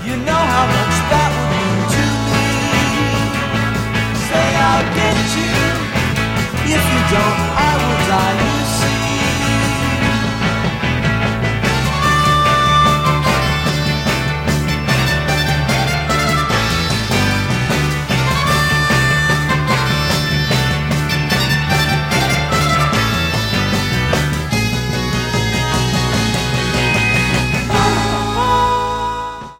You know how much that would mean to me. Say I'll get you. If you don't, I will die.